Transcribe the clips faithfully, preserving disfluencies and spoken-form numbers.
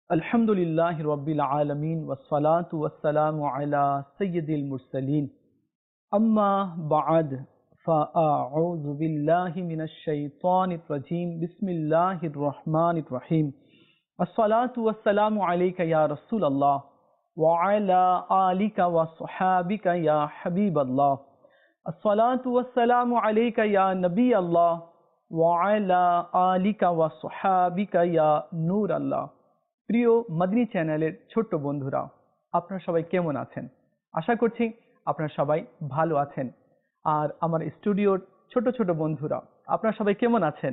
Alhamdulillahi Rabbil Alameen wassalatu wassalamu ala Sayyidil Mursaleen. Amma ba'ad fa'a'udhu billahi minash shaitanir rajim. Bismillahir Rahmanir Rahim. As-salatu wassalamu alayka ya Rasulallah wa ala alika wa sahabika ya Habiballah. As-salatu wassalamu alayka ya Nabi Allah wa ala alika wa sahabika ya Nur Allah. প্রিয় মাদানী চ্যানেলের ছোট্ট বন্ধুরা, আপনারা সবাই কেমন আছেন? আশা করছি আপনারা সবাই ভালো আছেন। আর আমার স্টুডিওর ছোট ছোট বন্ধুরা, আপনারা সবাই কেমন আছেন?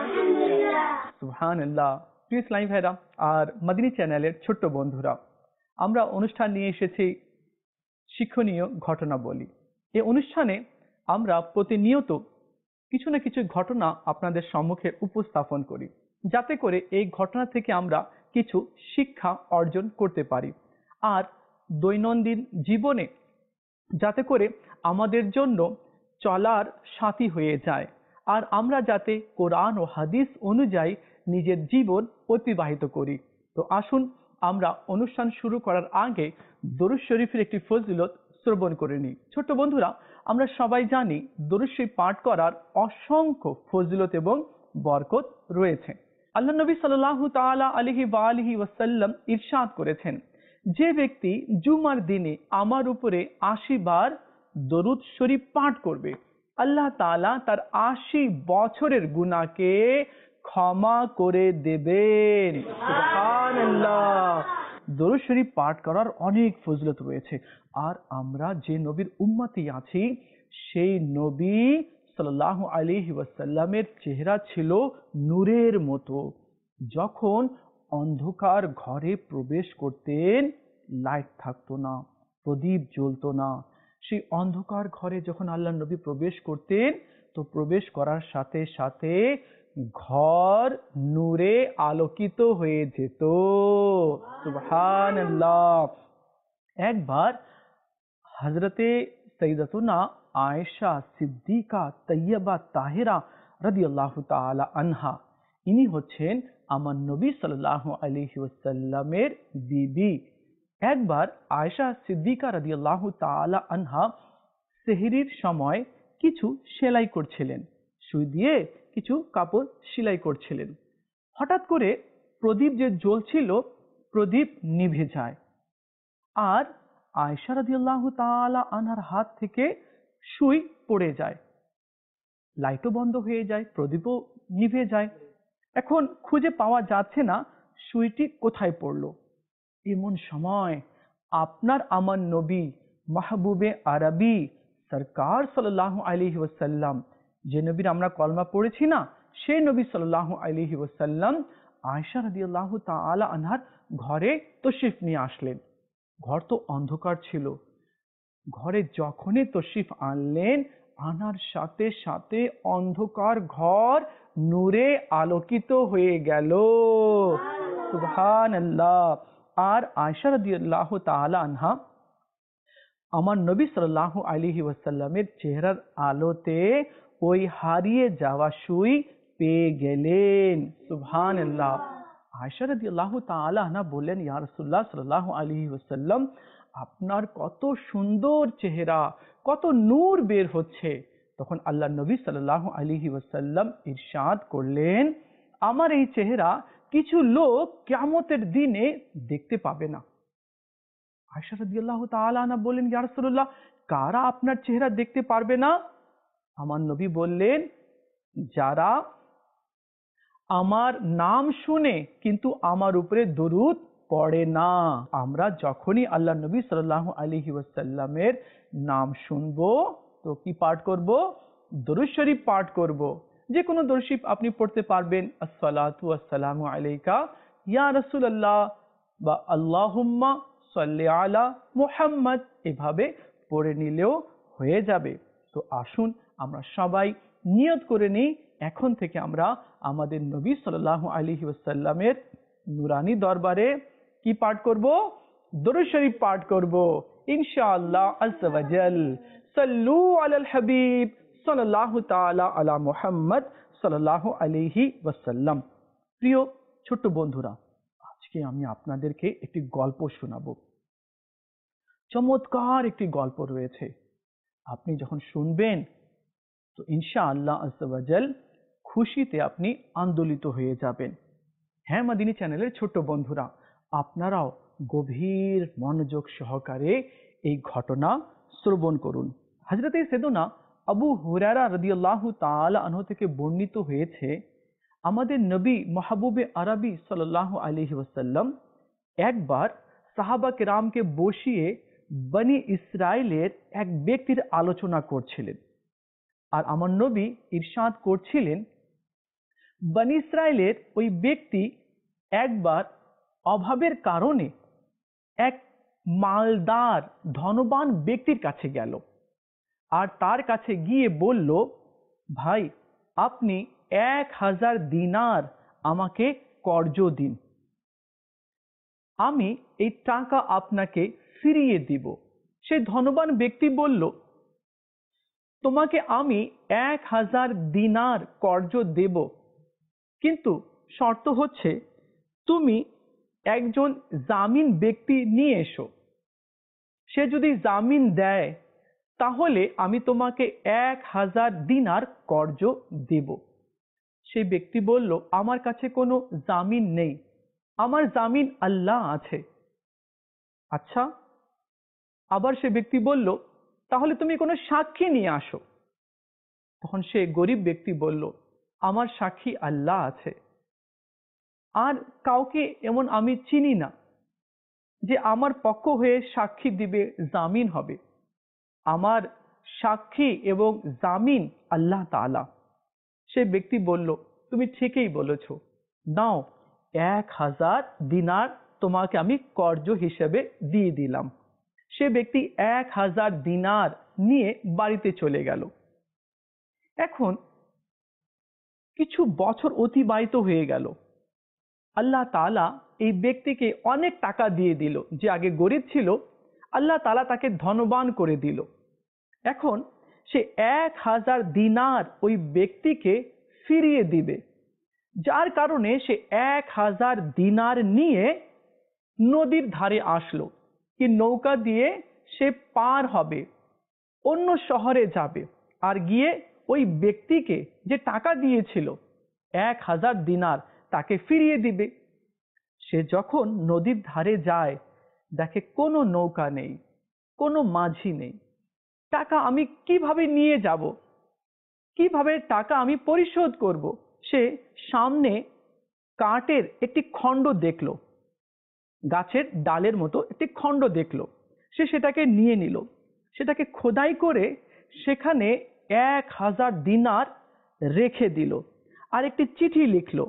সুবহানাল্লাহ। প্রিয় ইসলামী ভাইরা আর মাদানী চ্যানেলের ছোট্ট বন্ধুরা, আমরা অনুষ্ঠান নিয়ে এসেছি শিক্ষণীয় ঘটনাবলী। এই অনুষ্ঠানে আমরা প্রতিনিয়ত কিছু না কিছু ঘটনা আপনাদের সম্মুখে উপস্থাপন করি, যাতে করে এই ঘটনা থেকে আমরা কিছু শিক্ষা অর্জন করতে পারি আর দৈনন্দিন জীবনে যাতে করে আমাদের জন্য চলার সাথী হয়ে যায় আর আমরা যাতে কোরআন ও হাদিস অনুযায়ী নিজের জীবন অতিবাহিত করি। তো আসুন আমরা অনুষ্ঠান শুরু করার আগে দরুদ শরীফের একটি ফজিলত শ্রবণ করে নিই। ছোট্ট বন্ধুরা, আমরা সবাই জানি দরুদ শরীফ পাঠ করার অসংখ্য ফজিলত এবং বরকত রয়েছে। আল্লাহ নবী সাল্লাল্লাহু তাআলা আলাইহি ওয়া আলিহি ওয়াসাল্লাম ইরশাদ করেছেন, যে ব্যক্তি জুমার দিনে আমার উপরে আশি বার দরুদ শরীফ পাঠ করবে, আল্লাহ তাআলা তার আশি বছরের গুনাহকে ক্ষমা করে দেবেন। সুবহানাল্লাহ। দরুদ শরীফ পাঠ করার অনেক ফজিলত রয়েছে আর আমরা যে নবীর উম্মতি আছি সেই নবী সাল্লাল্লাহু আলাইহি ওয়াসাল্লামের চেহারা ছিল নূরের মতো। যখন অন্ধকার ঘরে প্রবেশ করতেন, লাইট থাকতো না, প্রদীপ জ্বলতো না। সেই অন্ধকার ঘরে যখন আল্লাহ নবী প্রবেশ করতেন, তো প্রবেশ করার সাথে সাথে ঘর নূরে আলোকিত হয়ে যেত। সুবহানাল্লাহ। একবার হযরতে সাইয়্যিদাতুনা আয়েশা সিদ্দিকা তৈয়বা তাহেরা রাদিয়াল্লাহু তাআলা আনহা, ইনি হচ্ছেন আমার নবী সাল্লাল্লাহু আলাইহি ওয়াসাল্লামের বিবি। একবার আয়েশা সিদ্দিকা রাদিয়াল্লাহু তাআলা আনহা সেহরির সময় কিছু সেলাই করছিলেন, সুই দিয়ে কিছু কাপড় সেলাই করছিলেন। হঠাৎ করে প্রদীপ যে জ্বলছিল, প্রদীপ নিভে যায় আর আয়েশা রাদিয়াল্লাহু তাআলা আনহার হাত থেকে সুই পড়ে যায়, লাইটও বন্ধ হয়ে যায়, প্রদীপও নিভে যায়। এখন খুঁজে পাওয়া যাচ্ছে না সুইটি কোথায় পড়লো। এমন সময় আপনার আমার নবী মাহবুবে আরবি সরকার সাল্লাল্লাহু আলাইহি ওয়াসাল্লাম, যে নবীর আমরা কলমা পড়েছি না, সেই নবী সাল্লাল্লাহু আলাইহি ওয়াসাল্লাম আয়েশা রাদিয়াল্লাহু তাআলা আনহার ঘরে তশরিফ নিয়ে আসলেন। ঘর তো অন্ধকার ছিল। ঘরে যখনই তশরিফ আনলেন, আনার সাথে সাথে অন্ধকার ঘর নূরে আলোকিত হয়ে গেল। সুবহানাল্লাহ। আর আয়েশা রাদিয়াল্লাহু তাআলা আনহা আমার নবী সাল্লাল্লাহু আলাইহি ওয়াসাল্লামের চেহারার আলোতে ওই হারিয়ে যাওয়া সুই পেয়ে গেলেন। সুবহানাল্লাহ। আয়েশা রাদিয়াল্লাহু তাআলা আনহা বললেন, ইয়া রাসূলুল্লাহ সাল্লাল্লাহু আলাইহি ওয়াসাল্লাম, আপনার কত সুন্দর চেহারা, কত নূর বের হচ্ছে। তখন আল্লাহ নবী সাল্লাল্লাহু আলাইহি ওয়াসাল্লাম ইরশাদ করলেন, আমার এই চেহারা কিছু লোক কিয়ামতের দিনে দেখতে পাবে না। আয়েশা রাদিয়াল্লাহু তাআলা আনহা বললেন, ইয়া রাসূলুল্লাহ, কারা আপনার চেহারা দেখতে পারবে না? আমার নবী বললেন, যারা আমার নাম শুনে কিন্তু আমার উপরে দরুদ পড়ে না। আমরা যখনই আল্লাহ নবী সাল্লাল্লাহু আলাইহি ওয়াসাল্লামের নাম শুনবো, তো কি পাঠ করব? দরুদ শরীফ পাঠ করব। যে কোনো দরুদ শরীফ আপনি পড়তে পারবেন। আসসালাতু ওয়াসসালামু আলাইকা ইয়া রাসূলুল্লাহ বা আল্লাহুম্মা সাল্লি আলা মুহাম্মদ, এভাবে পড়ে নিলেও হয়ে যাবে। তো আসুন আমরা সবাই নিয়ত করে নিই, এখন থেকে আমরা আমাদের নবী সাল্লাল্লাহু আলাইহি ওয়াসাল্লামের নুরানি দরবারে কি পাঠ করব? দরুদ শরীফ পাঠ করব ইনশাআল্লাহ আযজা ওয়া জাল। সাল্লু আলাল হাবিব সাল্লাল্লাহু তাআলা আলা মুহাম্মদ সাল্লাল্লাহু আলাইহি ওয়াসাল্লাম। প্রিয় ছোট্ট বন্ধুরা, আজকে আজকে আমি আপনাদেরকে একটি গল্প শোনাবো। চমৎকার একটি গল্প রয়েছে, আপনি যখন শুনবেন তো ইনশাআল্লাহ আজ্জা ওয়া জাল খুশিতে আপনি আন্দোলিত হয়ে যাবেন। হ্যাঁ মাদিনী চ্যানেলের ছোট্ট বন্ধুরা, আপনারাও গভীর মনোযোগ সহকারে এই ঘটনা শ্রবণ করুন। হযরতে সাইয়েদনা আবু হুরায়রা রাদিয়াল্লাহু তাআলা আনহু থেকে বর্ণিত হয়েছে, আমাদের নবী মাহবুবে আরবি সাল্লাল্লাহু আলাইহি ওয়াসাল্লাম একবার সাহাবা কেরামকে বসিয়ে বনি ইসরাইলের এক ব্যক্তির আলোচনা করছিলেন। আর আমার নবী ইরশাদ করছিলেন, বনি ইসরাইলের ওই ব্যক্তি একবার অভাবের কারণে এক মালদার ধনবান ব্যক্তির কাছে গেল আর তার কাছে গিয়ে বলল, ভাই আপনি এক হাজার দিনার আমাকে কর্জ দিন, আমি এই টাকা আপনাকে ফিরিয়ে দিব। সেই ধনবান ব্যক্তি বলল, তোমাকে আমি এক হাজার দিনার কর্জ দেব, কিন্তু শর্ত হচ্ছে তুমি একজন জামিন ব্যক্তি নিয়ে এসো। সে যদি জামিন দেয় তাহলে আমি তোমাকে এক হাজার দিনার কর্জ দেব। সেই ব্যক্তি বলল, আমার কাছে কোনো জামিন নেই, আমার জামিন আল্লাহ আছে। আচ্ছা, আবার সে ব্যক্তি বলল, তাহলে তুমি কোনো সাক্ষী নিয়ে আসো। তখন সে গরিব ব্যক্তি বলল, আমার সাক্ষী আল্লাহ আছে, আর কাউকে এমন আমি চিনি না যে আমার পক্ষ হয়ে সাক্ষী দিবে, জামিন হবে। আমার সাক্ষী এবং জামিন আল্লাহ তাআলা। সে ব্যক্তি বলল, তুমি ঠিকই বলেছ, নাও এক হাজার দিনার তোমাকে আমি কর্জ হিসেবে দিয়ে দিলাম। সে ব্যক্তি এক হাজার দিনার নিয়ে বাড়িতে চলে গেল। এখন কিছু বছর অতিবাহিত হয়ে গেল। আল্লাহ তাআলা এই ব্যক্তিকে অনেক টাকা দিয়ে দিল। যে আগে গরিব ছিল, আল্লাহ তাআলা তাকে ধনবান করে দিল। এখন সে এক হাজার দিনার ওই ব্যক্তিকে ফিরিয়ে দিবে, যার কারণে সে এক হাজার দিনার নিয়ে নদীর ধারে আসলো, কি নৌকা দিয়ে সে পার হবে, অন্য শহরে যাবে, আর গিয়ে ওই ব্যক্তিকে যে টাকা দিয়েছিল এক হাজার দিনার তাকে ফিরিয়ে দিবে। সে যখন নদীর ধারে যায়, দেখে কোনো নৌকা নেই, কোনো মাঝি নেই। টাকা আমি কিভাবে নিয়ে যাব, কিভাবে টাকা আমি পরিশোধ করব? সে সামনে কাঠের একটি খণ্ড দেখলো, গাছের ডালের মতো একটি খণ্ড দেখলো। সে সেটাকে নিয়ে নিল, সেটাকে খোদাই করে সেখানে এক হাজার দিনার রেখে দিল, আর একটি চিঠি লিখলো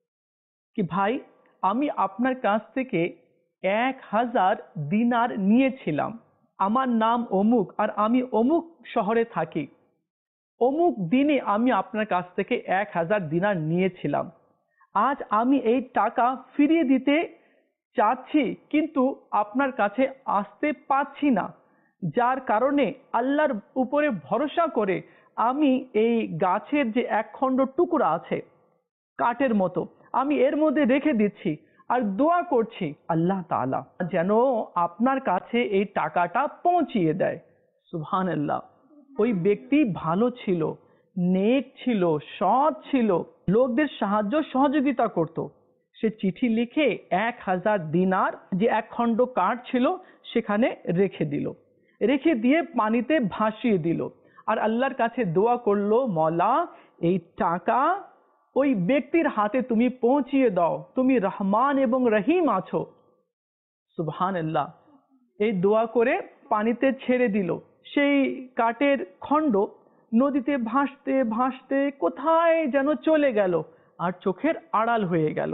কি, ভাই আমি আপনার কাছ থেকে এক হাজার দিনার নিয়েছিলাম, আমার নাম অমুক, আর আমি অমুক শহরে থাকি, অমুক দিনে আমি আপনার কাছ থেকে এক হাজার দিনার নিয়েছিলাম। আজ আমি এই টাকা ফিরিয়ে দিতে চাচ্ছি, কিন্তু আপনার কাছে আসতে পারছি না, যার কারণে আল্লাহর উপরে ভরসা করে আমি এই গাছের যে একখণ্ড টুকরা আছে কাঠের মতো, আমি এর মধ্যে রেখে দিচ্ছি আর দোয়া করছি আল্লাহ তাআলা যেন আপনার কাছে এই টাকাটা পৌঁছিয়ে দেয়। সুবহানাল্লাহ। ওই ব্যক্তি ভালো ছিল, নেক ছিল, সৎ ছিল, লোকদের সাহায্য সহযোগিতা করত। সে চিঠি লিখে এক হাজার দিনার যে এক খণ্ড কাঠ ছিল সেখানে রেখে দিল, রেখে দিয়ে পানিতে ভাসিয়ে দিল, আর আল্লাহর কাছে দোয়া করলো, মওলা এই টাকা ওই ব্যক্তির হাতে তুমি পৌঁছিয়ে দাও, তুমি রহমান এবং রহিম আছো। সুবহানাল্লাহ। এই দোয়া করে পানিতে ছেড়ে দিল। সেই কাঠের খণ্ড নদীতে ভাসতে ভাসতে কোথায় যেন চলে গেল আর চোখের আড়াল হয়ে গেল।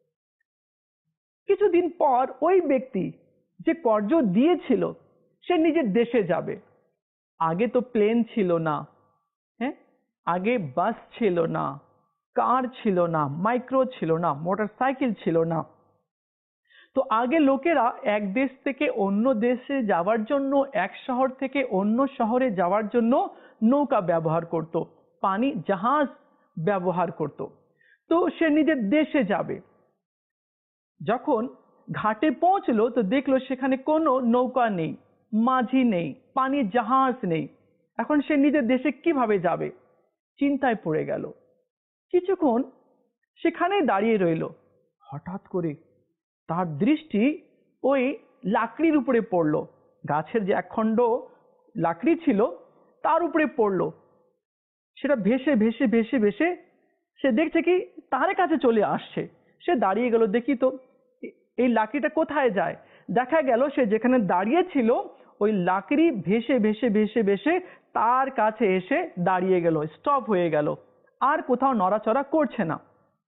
কিছুদিন পর ওই ব্যক্তি যে কর্জ দিয়েছিল সে নিজের দেশে যাবে। আগে তো প্লেন ছিল না, হ্যাঁ, আগে বাস ছিল না, কার ছিল না, মাইক্রো ছিল না, মোটর সাইকেল ছিল না। তো আগে লোকেরা এক দেশ থেকে অন্য দেশে যাওয়ার জন্য, এক শহর থেকে অন্য শহরে যাওয়ার জন্য নৌকা ব্যবহার করত, পানি জাহাজ ব্যবহার করত। তো সে নিজের দেশে যাবে, যখন ঘাটে পৌঁছলো তো দেখলো সেখানে কোনো নৌকা নেই, মাঝি নেই, পানির জাহাজ নেই। এখন সে নিজের দেশে কিভাবে যাবে? চিন্তায় পড়ে গেল। কিছুক্ষণ সেখানেই দাঁড়িয়ে রইল। হঠাৎ করে তার দৃষ্টি ওই লাকড়ির উপরে পড়লো। গাছের যে একখণ্ড লাকড়ি ছিল তার উপরে পড়লো। সেটা ভেসে ভেসে ভেসে ভেসে সে দেখছে কি তার কাছে চলে আসছে। সে দাঁড়িয়ে গেল, দেখি তো এই লাকড়িটা কোথায় যায়। দেখা গেল সে যেখানে দাঁড়িয়ে ছিল ওই লাকড়ি ভেসে ভেসে ভেসে ভেসে তার কাছে এসে দাঁড়িয়ে গেল, স্টপ হয়ে গেল, আর কোথাও নড়াচড়া করছে না।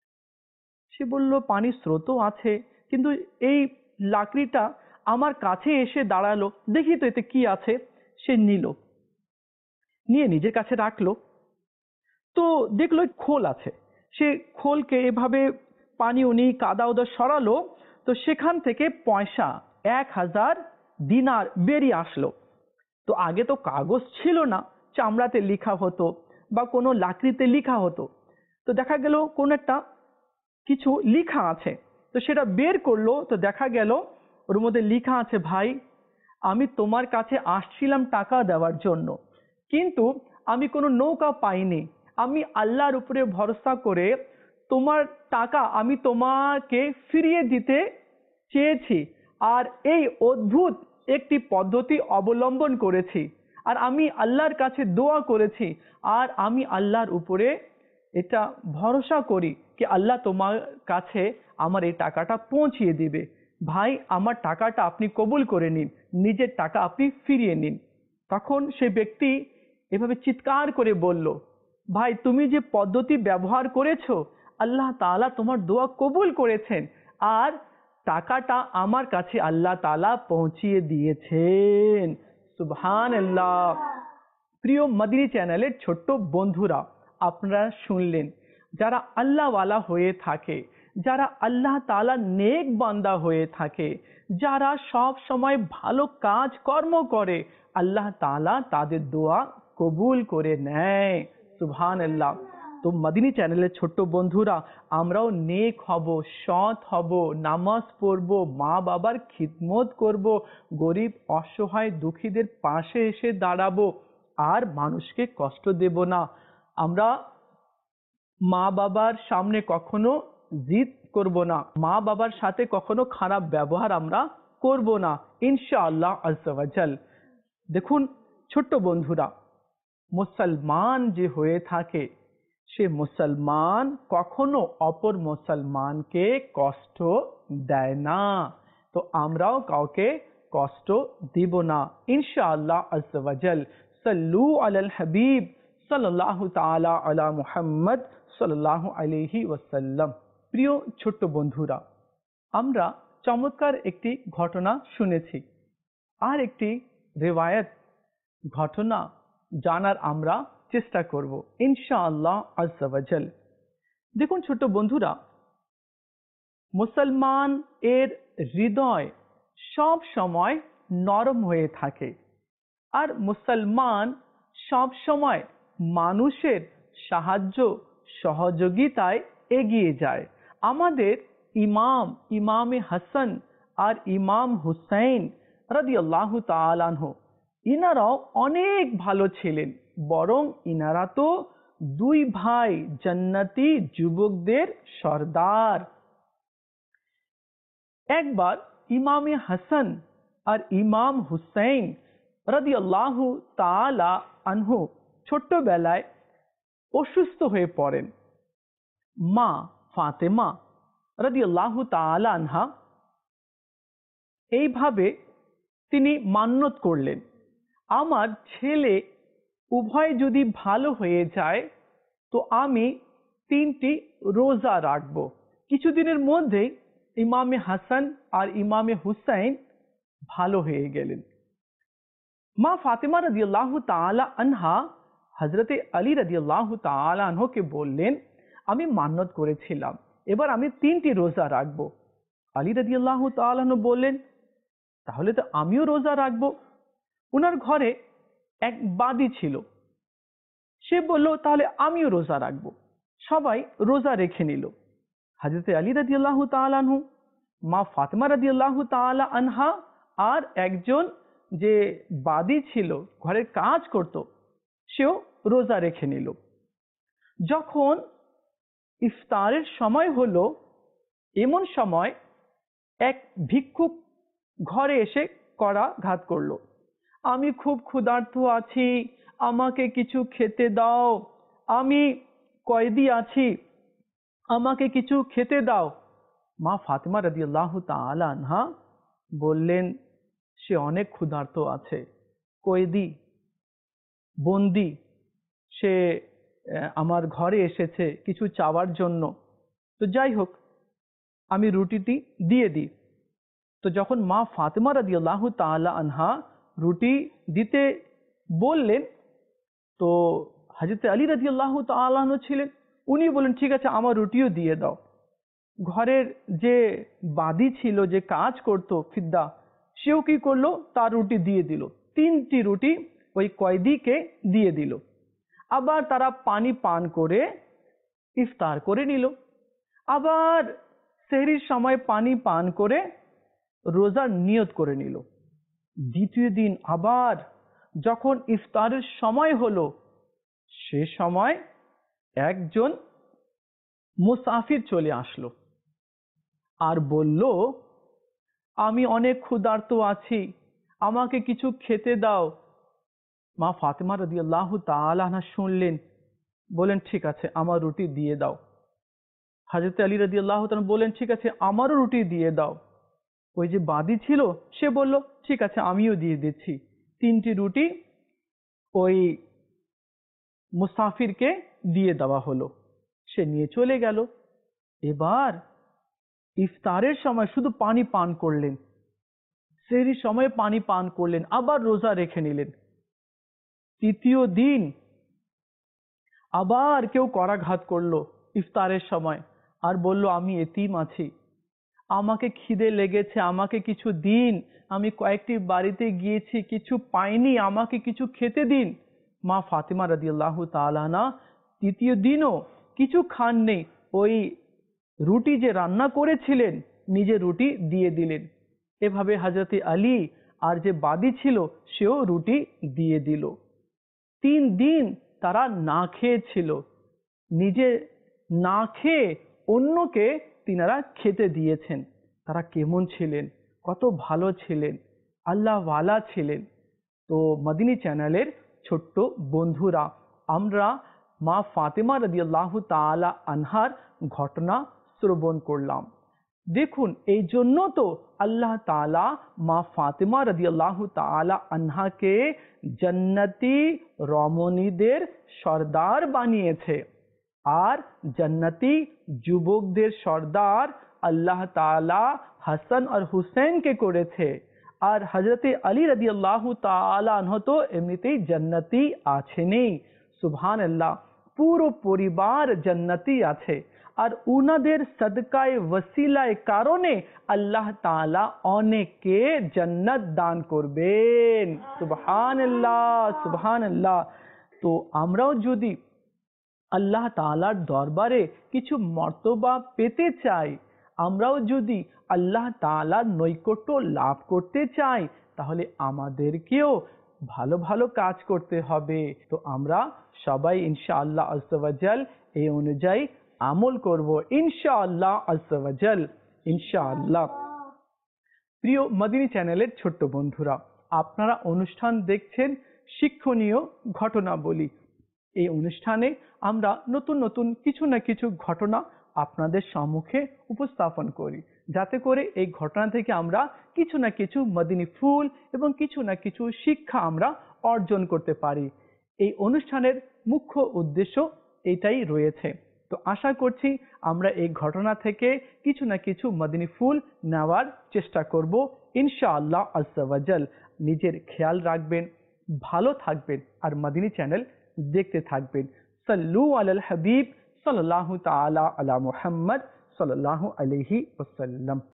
সে বলল পানির স্রোতও আছে, কিন্তু এই লাকড়িটা আমার কাছে এসে দাঁড়ালো, দেখি তো এতে কি আছে। সে নিল, নিয়ে নিজের কাছে রাখলো। তো দেখলো খোল আছে। সে খোলকে এভাবে পানি উনি কাদা উদা সরালো, তো সেখান থেকে পয়সা এক হাজার দিনার বেরিয়ে আসলো। তো আগে তো কাগজ ছিল না, চামড়াতে লেখা হতো বা কোনো লাকড়িতে লেখা হতো। তো দেখা গেল কোন একটা কিছু লেখা আছে, তো সেটা বের করলো। তো দেখা গেল ওর মধ্যে লেখা আছে, ভাই আমি তোমার কাছে আসছিলাম টাকা দেওয়ার জন্য, কিন্তু আমি কোনো নৌকা পাইনি। আমি আল্লাহর উপরে ভরসা করে তোমার টাকা আমি তোমাকে ফিরিয়ে দিতে চেয়েছি, আর এই অদ্ভুত একটি পদ্ধতি অবলম্বন করেছি, আর আমি আল্লাহর কাছে দোয়া করেছি, আর আমি আল্লাহর উপরে এটা ভরসা করি কি আল্লাহ তোমার কাছে আমার এই টাকাটা পৌঁছিয়ে দিবে। ভাই আমার টাকাটা আপনি কবুল করে নিন, নিজের টাকা আপনি ফিরিয়ে নিন। তখন সে ব্যক্তি এভাবে চিৎকার করে বলল, ভাই তুমি যে পদ্ধতি ব্যবহার করেছো আল্লাহ তাআলা তোমার দোয়া কবুল করেছেন, আর টাকাটা আমার কাছে আল্লাহ তাআলা পৌঁছিয়ে দিয়েছেন। সুবহানাল্লাহ। প্রিয় মাদানী চ্যানেলের ছোট্ট বন্ধুরা, আপনারা শুনলেন, যারা আল্লাহওয়ালা হয়ে থাকে, যারা আল্লাহ তাআলার নেক বান্দা হয়ে থাকে, যারা সব সময় ভালো কাজ কর্ম করে, আল্লাহ তাআলা তাদের দোয়া কবুল করে নেয়। সুবহানাল্লাহ। তো মাদানী চ্যানেলের ছোট্ট বন্ধুরা, আমরাও নেক হব, সৎ হব, নামাজ পড়ব, মা বাবার খিদমত করব, গরিব অসহায় দুঃখীদের পাশে এসে দাঁড়াবো, আর মানুষকে কষ্ট দেব না। আমরা মা বাবার সামনে কখনো জিদ করব না, মা বাবার সাথে কখনো খারাপ ব্যবহার আমরা করব না, ইনশাআল্লাহ আজ্জা ওয়া জাল। দেখুন ছোট্ট বন্ধুরা, মুসলমান যে হয়ে থাকে সে মুসলমান কখনো অপর মুসলমানকে কষ্ট দেয় না। তো আমরাও কাউকে কষ্ট দিব না, ইনশাআল্লাহ আজ্জা ওয়া জাল। সাল্লু আলাল হাবিব সাল্লাল্লাহু তাআলা আলা মুহাম্মদ সাল্লাল্লাহু আলাইহি ওয়াসাল্লাম। প্রিয় ছোট্ট বন্ধুরা, আমরা চমৎকার একটি ঘটনা শুনেছি, আর একটি রিওয়ায়াত ঘটনা জানার আমরা চেষ্টা করব ইনশাআল্লাহ আজ্জা ওয়া জাল। দেখুন ছোট্ট বন্ধুরা, মুসলমান এর হৃদয় সব সময় নরম হয়ে থাকে, আর মুসলমান সব সময় মানুষের সাহায্য সহযোগিতায় এগিয়ে যায়। আমাদের ইমাম ইমামে হাসান আর ইমাম হুসাইন রাদিয়াল্লাহু তাআলা আনহু, ইনারাও অনেক ভালো ছিলেন, বরং ইনারা তো দুই ভাই জান্নাতি যুবকদের সর্দার। একবার ইমামে হাসান আর ইমাম হুসাইন রাদিয়াল্লাহু তাআলা আনহু ছোট্টবেলায় অসুস্থ হয়ে পড়েন। মা ফাতেমা রাদিয়াল্লাহু তাআলা আনহা এইভাবে তিনি মান্যত করলেন, আমার ছেলে উভয় যদি ভালো হয়ে যায় তো আমি তিনটি রোজা রাখবো। কিছুদিনের মধ্যেই ইমামে হাসান আর ইমামে হুসাইন ভালো হয়ে গেলেন। মা ফাতেমা রাদিয়াল্লাহু তাআলা আনহা হযরতে আলী রাদিয়াল্লাহু তাআলা আনহুকে বললেন, আমি মান্যত করেছিলাম, এবার আমি তিনটি রোজা রাখবো। আলী রাদিয়াল্লাহু তাআলা আনহু বললেন, তাহলে তো আমিও রোজা রাখবো। ওনার ঘরে এক বাদী ছিল, সে বলল তাহলে আমিও রোজা রাখবো। সবাই রোজা রেখে নিল। হযরতে আলী রাদিয়াল্লাহু তাআলা আনহু মা ফাতেমা রাদিয়াল্লাহু তাআলা আনহা আর একজন যে বাদী ছিল, ঘরের কাজ করত, সেও রোজা রেখে নিল। যখন ইফতারের সময় হলো, এমন সময় এক ভিক্ষুক ঘরে এসে করাঘাত করলো, আমি খুব ক্ষুধার্ত আছি, আমাকে কিছু খেতে দাও, আমি কয়েদি আছি, আমাকে কিছু খেতে দাও। মা ফাতেমা রাদিয়াল্লাহু তাআলা আনহা বললেন, সে অনেক ক্ষুধার্ত আছে, কয়েদি, বন্দি, সে আমার ঘরে এসেছে কিছু চাওয়ার জন্য, তো যাই হোক আমি রুটিটি দিয়ে দিই। তো যখন মা ফাতেমা রাদিয়াল্লাহু তাআলা আনহা রুটি দিতে বললেন, তো হযরত আলী রাদিয়াল্লাহু তাআলা আনহু ছিলেন, উনি বলেন ঠিক আছে আমার রুটিও দিয়ে দাও। ঘরের যে বাদী ছিল, যে কাজ করত ফিদ্দা, সেও কি করলো, তার রুটি দিয়ে দিল। তিনটি রুটি ওই কয়েদিকে দিয়ে দিল। আবার তারা পানি পান করে ইফতার করে নিল। আবার সেহরির সময় পানি পান করে রোজার নিয়ত করে নিল। দ্বিতীয় দিন আবার যখন ইফতারের সময় হলো, সে সময় একজন মুসাফির চলে আসলো আর বলল, আমি অনেক ক্ষুধার্ত আছি, আমাকে কিছু খেতে দাও। মা ফাতেমা রাদিয়াল্লাহু তাআলা আনহা শুনলেন, বলেন ঠিক আছে আমার রুটি দিয়ে দাও। হযরত আলী রাদিয়াল্লাহু তাআলা বলেন ঠিক আছে আমারও রুটি দিয়ে দাও। ওই যে বাদী ছিল সে বলল ঠিক আছে আমিও দিয়ে দিচ্ছি। তিনটি রুটি ওই মুসাফিরকে দিয়ে দেওয়া হলো, সে নিয়ে চলে গেল। এবার ইফতারের সময় শুধু পানি পান করলেন, সেহরির সময় পানি পান করলেন, আবার রোজা রেখে নিলেন। তৃতীয় দিন আবার কেউ করাঘাত করলো ইফতারের সময় আর বলল, আমি এতিম আছি, আমাকে খিদে লেগেছে, আমাকে কিছু দিন, আমি কয়েকটি বাড়িতে গিয়েছি কিছু পাইনি, আমাকে কিছু খেতে দিন। মা ফাতেমা রাদিয়াল্লাহু তাআলা আনহা তৃতীয় দিনও কিছু খান নেই, ওই রুটি যে রান্না করেছিলেন নিজে রুটি দিয়ে দিলেন। এভাবে হযরতে আলী আর যে বাদী ছিল সেও রুটি দিয়ে দিল। তিন দিন তারা না খেয়ে ছিল, নিজে না খেয়ে অন্যকে তিনারা খেতে দিয়েছেন। তারা কেমন ছিলেন, কত ভালো ছিলেন, আল্লাহ ওয়ালা ছিলেন। তো মদিনী চ্যানেলের ছোট্ট বন্ধুরা, আমরা মা ফাতেমা রাদিয়াল্লাহু তাআলা আনহার ঘটনা শ্রবণ করলাম। দেখুন এই জন্য তো আল্লাহ তাআলা মা ফাতেমা রাদিয়াল্লাহু তাআলা আনহাকে জান্নাতি রমণীদের সর্দার বানিয়েছে, আর জান্নাতি যুবকদের সর্দার আল্লাহ তাআলা হাসান আর হুসেনকে করেছে। আর হযরতে আলী রাদিয়াল্লাহু তাআলা আনহু তো এমনিতেই জান্নাতি আছেনই, সুবহানাল্লাহ, পুরো পরিবার জান্নাতি আছে। আর উনাদের সদকায়ে ওসিলায় কারণে আল্লাহ তাআলা অনেককে জান্নাত দান করবেন, সুবহানাল্লাহ সুবহানাল্লাহ। তো আমরাও যদি আল্লাহ তাআলার দরবারে কিছু মর্তবা পেতে চাই, আমরাও যদি আল্লাহ তাআলার নৈকট্য লাভ করতে চাই, তাহলে আমাদেরকেও ভালো ভালো কাজ করতে হবে। তো আমরা সবাই ইনশাআল্লাহ আজ্জা ওয়া জাল এই অনুযায়ী আমল করব ইনশাআল্লাহ আজ্জা ওয়া জাল, ইনশাআল্লাহ। প্রিয় মদিনী চ্যানেলের ছোট্ট বন্ধুরা, আপনারা অনুষ্ঠান দেখছেন শিক্ষণীয় ঘটনাবলী। এই অনুষ্ঠানে আমরা নতুন নতুন কিছু না কিছু ঘটনা আপনাদের সম্মুখে উপস্থাপন করি, যাতে করে এই ঘটনা থেকে আমরা কিছু না কিছু মদিনী ফুল এবং কিছু না কিছু শিক্ষা আমরা অর্জন করতে পারি। এই অনুষ্ঠানের মুখ্য উদ্দেশ্য এটাই রয়েছে। তো আশা করছি আমরা এই ঘটনা থেকে কিছু না কিছু মদিনী ফুল নেওয়ার চেষ্টা করব ইনশাআল্লাহ আজ্জা ওয়া জাল। নিজের খেয়াল রাখবেন, ভালো থাকবেন আর মদিনী চ্যানেল দেখতে থাকবেন। সাল্লু আলাল হাবিব সাল্লাল্লাহু তাআলা আলা মুহাম্মদ সাল্লাল্লাহু আলাইহি ওয়াসাল্লাম।